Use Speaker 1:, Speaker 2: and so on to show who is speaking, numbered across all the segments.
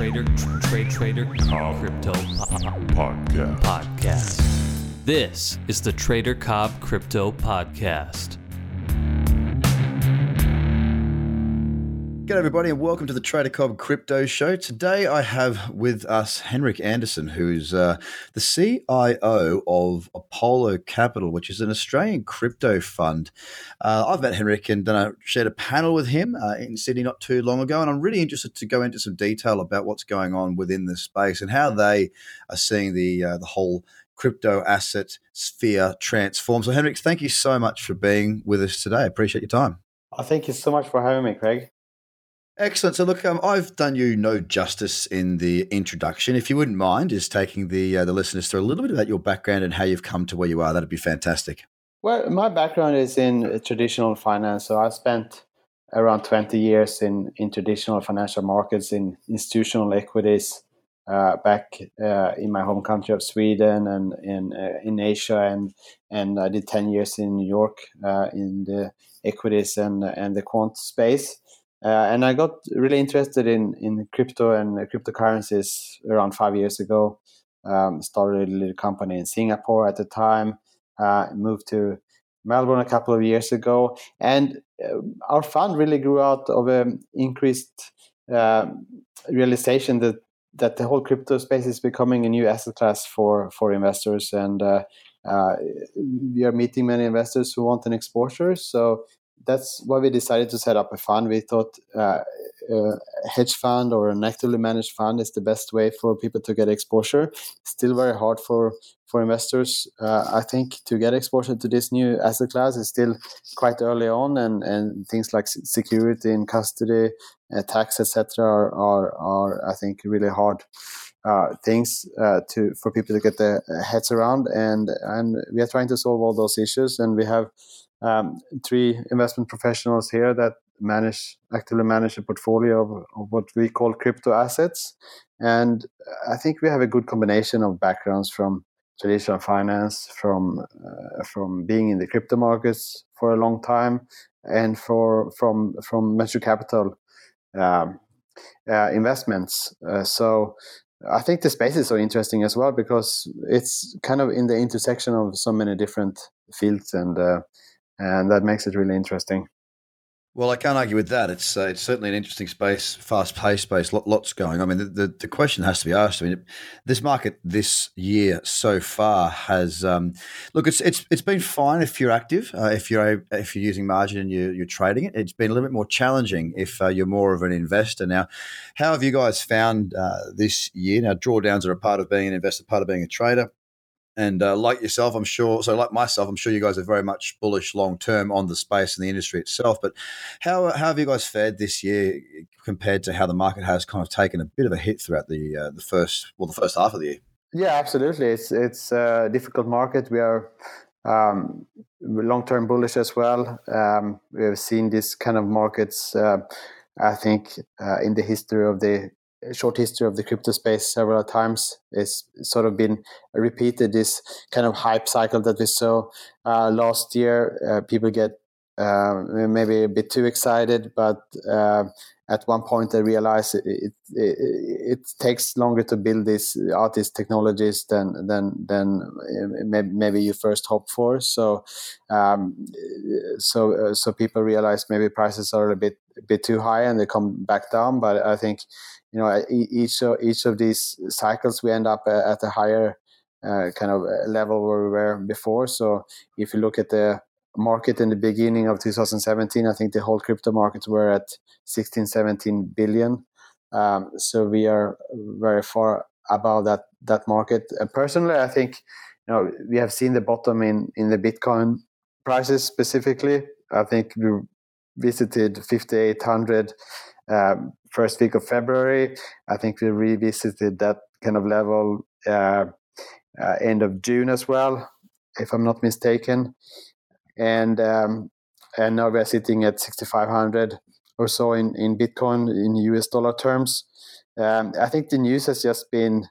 Speaker 1: Trader Cobb Crypto Podcast. This is the Trader Cobb Crypto Podcast.
Speaker 2: G'day everybody and welcome to the Trader Cobb Crypto Show. Today I have with us Henrik Andersen, who's the CIO of Apollo Capital, which is an Australian crypto fund. I've met Henrik and then I shared a panel with him in Sydney not too long ago, and I'm really interested to go into some detail about what's going on within the space and how they are seeing the whole crypto asset sphere transform. So Henrik, thank you so much for being with us today. I appreciate your time.
Speaker 3: Thank you so much for having me, Craig.
Speaker 2: Excellent. So look, I've done you no justice in the introduction. If you wouldn't mind just taking the listeners through a little bit about your background and how you've come to where you are, that'd be fantastic.
Speaker 3: Well, my background is in traditional finance. So I spent around 20 years in traditional financial markets, in institutional equities, back in my home country of Sweden and in Asia. And I did 10 years in New York in the equities and the quant space. And I got really interested in crypto and cryptocurrencies around 5 years ago. Started a little company in Singapore at the time, moved to Melbourne a couple of years ago. And our fund really grew out of an increased realization that the whole crypto space is becoming a new asset class for investors. And we are meeting many investors who want an exposure. So that's why we decided to set up a fund. We thought a hedge fund or an actively managed fund is the best way for people to get exposure. Still very hard for investors, I think, to get exposure to this new asset class. Is still quite early on, and things like security and custody, tax, etc., are I think really hard things for people to get their heads around. And we are trying to solve all those issues, and we have 3 investment professionals here that actively manage a portfolio of what we call crypto assets. And I think we have a good combination of backgrounds from traditional finance, from being in the crypto markets for a long time, and from venture capital investments. So I think the space is so interesting as well because it's kind of in the intersection of so many different fields, and that makes it really interesting.
Speaker 2: Well, I can't argue with that. It's certainly an interesting space, fast-paced space, lots going. I mean, the question has to be asked. I mean, this market this year so far has look. It's been fine if you're active, if you're using margin and you're trading it. It's been a little bit more challenging if you're more of an investor. Now, how have you guys found this year? Now, drawdowns are a part of being an investor, part of being a trader. And like yourself, I'm sure, so like myself, I'm sure you guys are very much bullish long-term on the space and the industry itself. But how have you guys fared this year compared to how the market has kind of taken a bit of a hit throughout the first half of the year?
Speaker 3: Yeah, absolutely. It's a difficult market. We are long-term bullish as well. We have seen this kind of markets, I think, in the short history of the crypto space several times. It's sort of been repeated, this kind of hype cycle that we saw last year. People get maybe a bit too excited, but at one point they realize it takes longer to build these technologies than maybe you first hoped for. So people realize maybe prices are a bit too high and they come back down. But I think, you know, each of these cycles we end up at a higher kind of level where we were before. So if you look at the market in the beginning of 2017, I think the whole crypto markets were at 16-17 billion. So we are very far above that market. Personally, I think, you know, we have seen the bottom in the Bitcoin prices specifically. I think we visited 5,800 first week of February. I think we revisited that kind of level end of June as well, if I'm not mistaken. And now we're sitting at 6,500 or so in Bitcoin in US dollar terms. I think the news has just been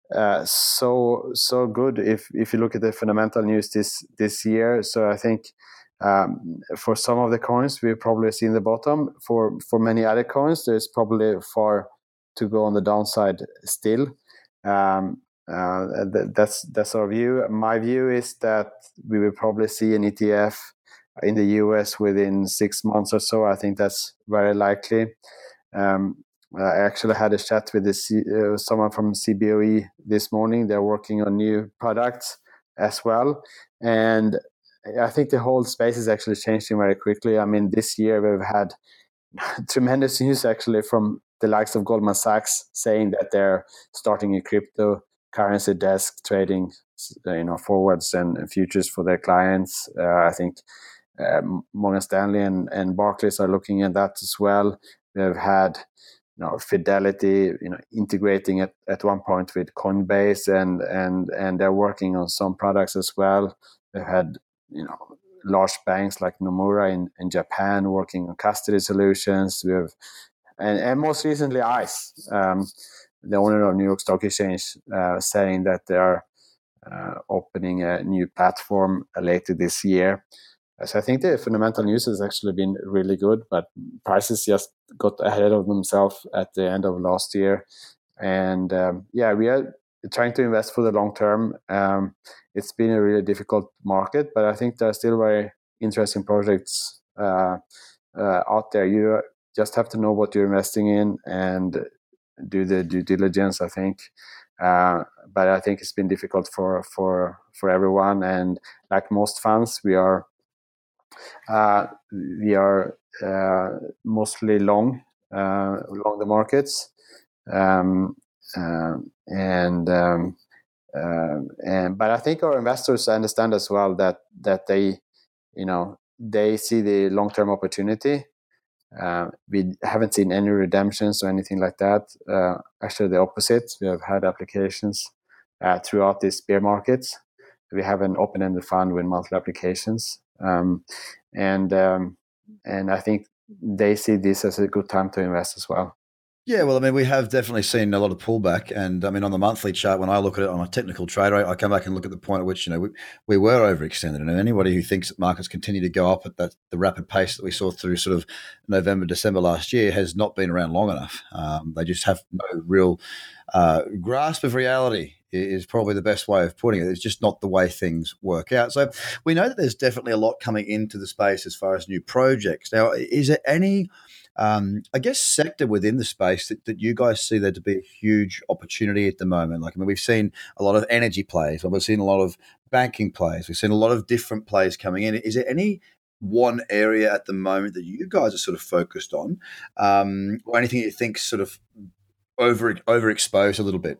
Speaker 3: so good if you look at the fundamental news this year. So I think for some of the coins we've probably seen the bottom. For many other coins, there's probably far to go on the downside still. That's our view. My view is that we will probably see an ETF in the US within 6 months or so. I think that's very likely. I actually had a chat with someone from CBOE this morning. They're working on new products as well. And I think the whole space is actually changing very quickly. I mean, this year we've had tremendous news actually from the likes of Goldman Sachs saying that they're starting a cryptocurrency desk trading, forwards and futures for their clients. I think Morgan Stanley and Barclays are looking at that as well. We've had Fidelity, integrating at one point with Coinbase, and they're working on some products as well. They've had large banks like Nomura in Japan working on custody solutions. We have and most recently ICE, the owner of New York Stock Exchange, saying that they are opening a new platform later this year. So I think the fundamental news has actually been really good, but prices just got ahead of themselves at the end of last year. And we are trying to invest for the long term. It's been a really difficult market, but I think there are still very interesting projects out there. You just have to know what you're investing in and do the due diligence, I think. But I think it's been difficult for everyone. And like most funds, we are mostly long the markets, but I think our investors understand as well that they see the long-term opportunity. We haven't seen any redemptions or anything like that. Actually, the opposite. We have had applications throughout these bear markets. We have an open-ended fund with multiple applications. And I think they see this as a good time to invest as well.
Speaker 2: Yeah, well, I mean, we have definitely seen a lot of pullback, and I mean, on the monthly chart, when I look at it on a technical trader, I come back and look at the point at which we were overextended, and anybody who thinks that markets continue to go up at the rapid pace that we saw through sort of November, December last year has not been around long enough. They just have no real grasp of reality. Is probably the best way of putting it. It's just not the way things work out. So we know that there's definitely a lot coming into the space as far as new projects. Now, is there any, sector within the space that you guys see there to be a huge opportunity at the moment? Like, I mean, we've seen a lot of energy plays, we've seen a lot of banking plays, we've seen a lot of different plays coming in. Is there any one area at the moment that you guys are sort of focused on, or anything you think sort of overexposed a little bit?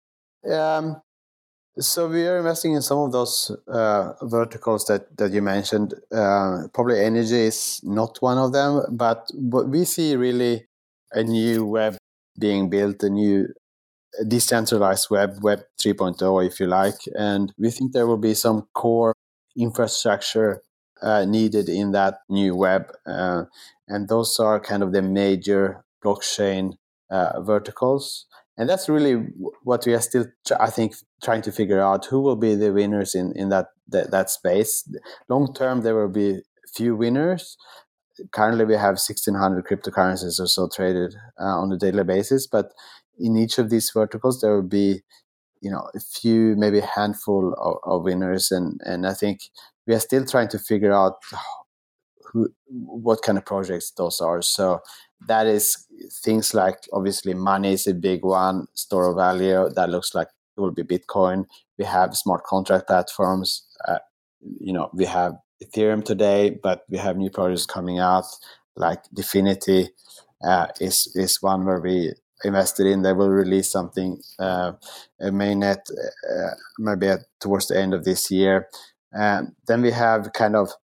Speaker 3: So we are investing in some of those verticals that you mentioned. Probably energy is not one of them, but we see really a new web being built, a new decentralized web 3.0, if you like. And we think there will be some core infrastructure needed in that new web. And those are kind of the major blockchain verticals. And that's really what we are still, I think, trying to figure out who will be the winners in that space. Long term, there will be few winners. Currently, we have 1,600 cryptocurrencies or so traded on a daily basis. But in each of these verticals, there will be, a few, maybe a handful of winners. And I think we are still trying to figure out what kind of projects those are. So that is things like, obviously, money is a big one, store of value. That looks like it will be Bitcoin. We have smart contract platforms. We have Ethereum today, but we have new projects coming out, like Dfinity is one where we invested in. They will release something, a mainnet, maybe towards the end of this year. Then we have kind of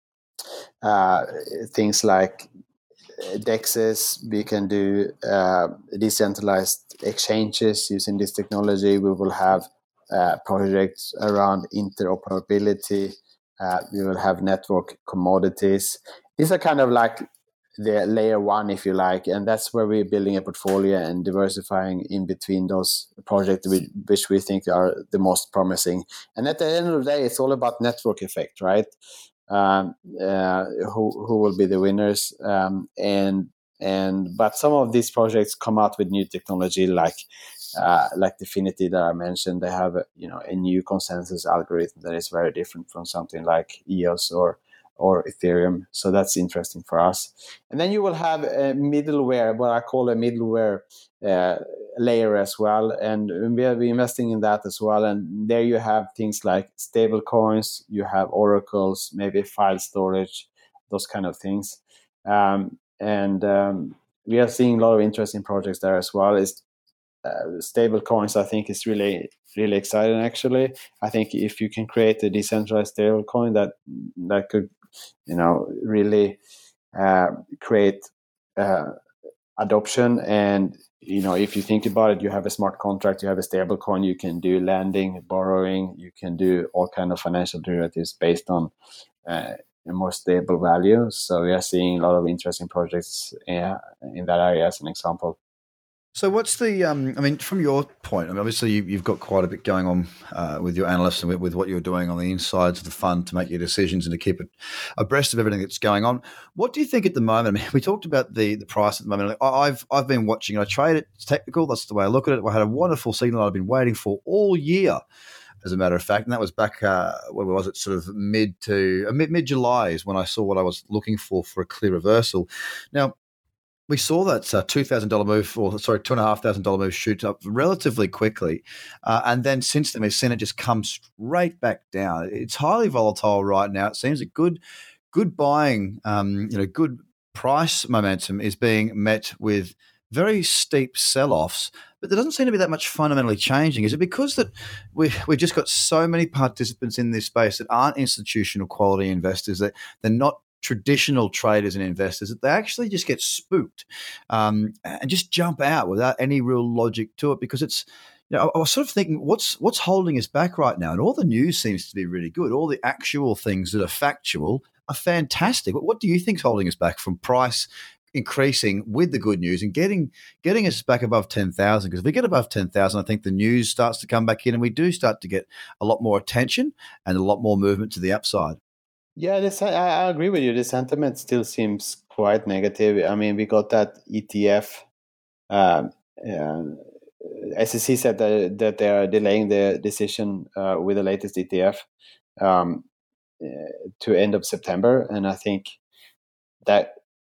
Speaker 3: things like DEXs. We can do decentralized exchanges using this technology. We will have projects around interoperability. We will have network commodities. These are kind of like the layer one, if you like, and that's where we're building a portfolio and diversifying in between those projects which we think are the most promising. And at the end of the day, it's all about network effect, right? Who will be the winners, and but some of these projects come out with new technology, like Dfinity that I mentioned. They have a new consensus algorithm that is very different from something like EOS or Ethereum. So that's interesting for us. And then you will have a middleware, what I call a middleware layer as well. And we'll be investing in that as well. And there you have things like stable coins, you have oracles, maybe file storage, those kind of things. We are seeing a lot of interesting projects there as well. Stable coins, I think, is really, really exciting, actually. I think if you can create a decentralized stable coin that could really create adoption. And if you think about it, you have a smart contract, you have a stable coin, you can do lending, borrowing, you can do all kind of financial derivatives based on a more stable value. So we are seeing a lot of interesting projects in that area, as an example.
Speaker 2: So what's the, from your point, obviously you've got quite a bit going on with your analysts and with what you're doing on the insides of the fund to make your decisions and to keep it abreast of everything that's going on. What do you think at the moment? We talked about the price at the moment. I've been watching, I trade it, it's technical, that's the way I look at it. I had a wonderful signal I've been waiting for all year, as a matter of fact, and that was back, where was it, sort of mid-July is when I saw what I was looking for a clear reversal. Now, we saw that $2,000 move, $2,500 move shoot up relatively quickly. And then since then, we've seen it just come straight back down. It's highly volatile right now. It seems that good buying, good price momentum is being met with very steep sell-offs, but there doesn't seem to be that much fundamentally changing. Is it because that we've just got so many participants in this space that aren't institutional quality investors, that they're not traditional traders and investors, that they actually just get spooked and just jump out without any real logic to it? Because it's, I was sort of thinking, what's holding us back right now? And all the news seems to be really good. All the actual things that are factual are fantastic. But what do you think is holding us back from price increasing with the good news and getting us back above 10,000? Because if we get above 10,000, I think the news starts to come back in and we do start to get a lot more attention and a lot more movement to the upside.
Speaker 3: Yeah, I agree with you. The sentiment still seems quite negative. We got that ETF. SEC said that they are delaying the decision with the latest ETF to end of September, and I think that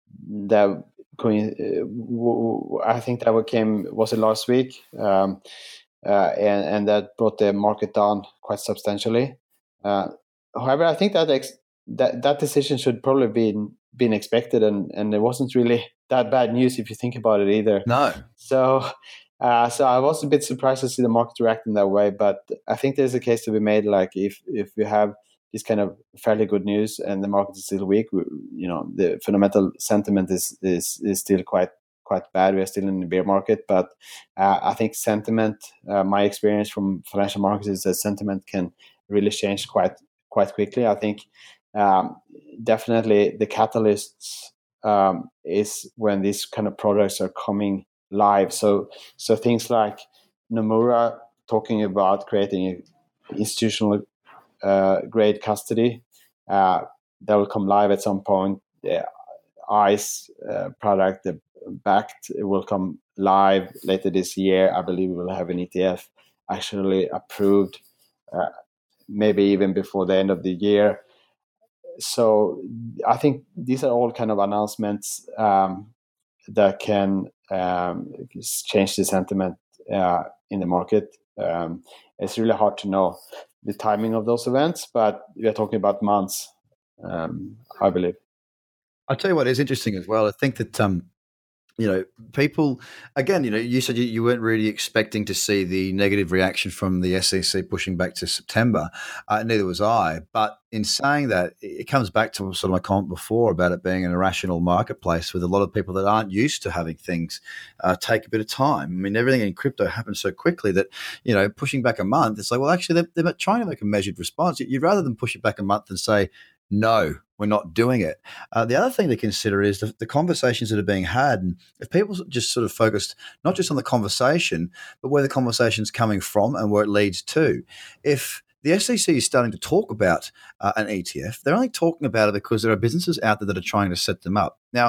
Speaker 3: was it last week, and that brought the market down quite substantially. However, I think that decision should probably been expected, and it wasn't really that bad news if you think about it either.
Speaker 2: No.
Speaker 3: So I was a bit surprised to see the market reacting that way, but I think there's a case to be made. Like if we have this kind of fairly good news and the market is still weak, the fundamental sentiment is still quite bad. We are still in the bear market, but I think sentiment, my experience from financial markets is that sentiment can really change quite quickly. I think definitely the catalysts is when these kind of products are coming live. So things like Nomura talking about creating an institutional grade custody that will come live at some point. The ICE product, the Backed, will come live later this year. I believe we will have an ETF actually approved, maybe even before the end of the year. So I think these are all kind of announcements that can change the sentiment in the market. It's really hard to know the timing of those events, but we are talking about months, I believe.
Speaker 2: I'll tell you what is interesting as well. I think that people, again, you said you weren't really expecting to see the negative reaction from the SEC pushing back to September. Neither was I. But in saying that, it comes back to sort of my comment before about it being an irrational marketplace with a lot of people that aren't used to having things take a bit of time. Everything in crypto happens so quickly that, pushing back a month, it's like, well, actually, they're trying to make a measured response. You'd rather than push it back a month and say, no, we're not doing it. The other thing to consider is the conversations that are being had. And if people just sort of focused not just on the conversation, but where the conversation's coming from and where it leads to. If the SEC is starting to talk about an ETF, they're only talking about it because there are businesses out there that are trying to set them up. Now,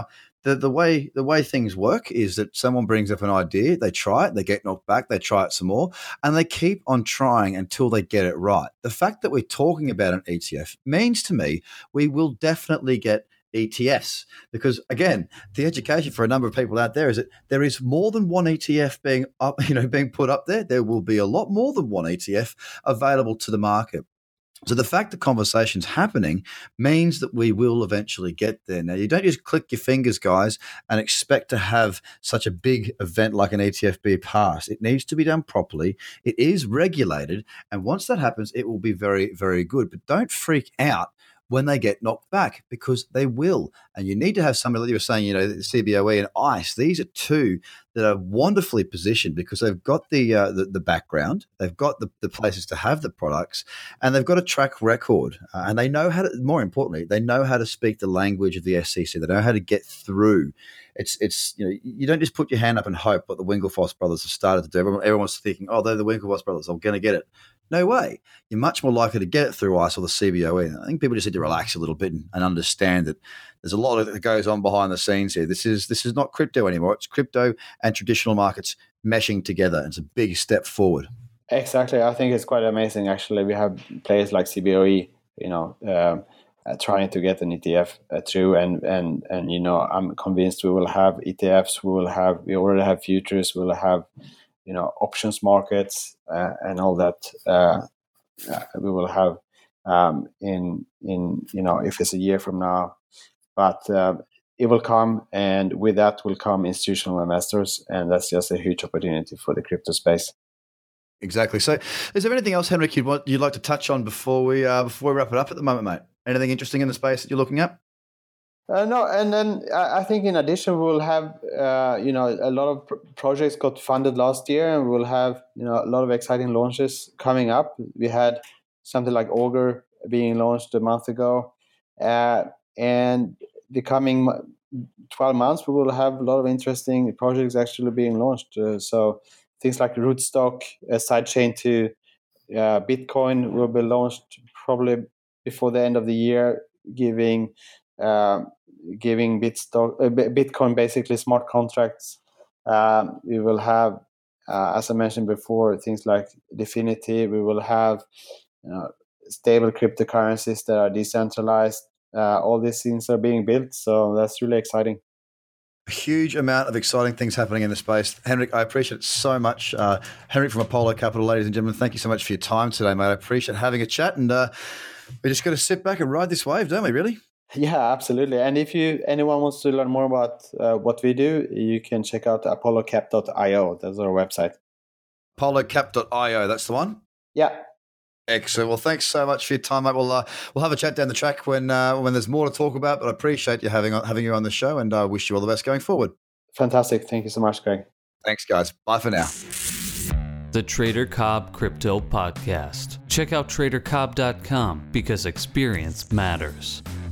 Speaker 2: the way things work is that someone brings up an idea, they try it, they get knocked back, they try it some more, and they keep on trying until they get it right. The fact that we're talking about an ETF means to me we will definitely get ETFs, because again, the education for a number of people out there is that there is more than one ETF being put up there. There will be a lot more than one ETF available to the market. So the fact that conversation's happening means that we will eventually get there. Now, you don't just click your fingers, guys, and expect to have such a big event like an ETF be passed. It needs to be done properly. It is regulated. And once that happens, it will be very, very good. But don't freak out when they get knocked back, because they will. And you need to have somebody, like you were saying, the CBOE and ICE. These are two that are wonderfully positioned because they've got the background, they've got the places to have the products, and they've got a track record. And they know how to, more importantly, they know how to speak the language of the SEC. They know how to get through. It's you don't just put your hand up and hope what the Winklevoss brothers have started to do. Everyone's thinking, oh, they're the Winklevoss brothers, I'm going to get it. No way. You're much more likely to get it through ICE or the CBOE. I think people just need to relax a little bit and understand that there's a lot that goes on behind the scenes here. This is not crypto anymore. It's crypto and traditional markets meshing together. It's a big step forward.
Speaker 3: Exactly. I think it's quite amazing, actually. We have players like CBOE, trying to get an ETF through, and I'm convinced we will have ETFs. We already have futures. We'll have options markets and all that. We will have if it's a year from now, but it will come, and with that will come institutional investors, and that's just a huge opportunity for the crypto space.
Speaker 2: Exactly. So, is there anything else, Henrik, you'd like to touch on before we wrap it up at the moment, mate? Anything interesting in the space that you're looking at?
Speaker 3: No, and then I think in addition we'll have a lot of projects got funded last year, and we'll have a lot of exciting launches coming up. We had something like Augur being launched a month ago, and the coming 12 months we will have a lot of interesting projects actually being launched. So things like Rootstock, a sidechain to Bitcoin, will be launched probably before the end of the year, giving Bitcoin basically smart contracts. We will have, as I mentioned before, things like Dfinity. We will have stable cryptocurrencies that are decentralized. All these things are being built, so that's really exciting.
Speaker 2: A huge amount of exciting things happening in the space. Henrik, I appreciate it so much. Henrik from Apollo Capital, ladies and gentlemen, thank you so much for your time today, mate. I appreciate having a chat, and we just got to sit back and ride this wave, don't we, really?
Speaker 3: Yeah, absolutely. And if anyone wants to learn more about what we do, you can check out apollocap.io. That's our website.
Speaker 2: apollocap.io, that's the one?
Speaker 3: Yeah.
Speaker 2: Excellent. Well, thanks so much for your time, mate. We'll have a chat down the track when there's more to talk about, but I appreciate you having you on the show, and I wish you all the best going forward.
Speaker 3: Fantastic. Thank you so much, Greg.
Speaker 2: Thanks, guys. Bye for now.
Speaker 1: The Trader Cobb Crypto Podcast. Check out tradercobb.com because experience matters.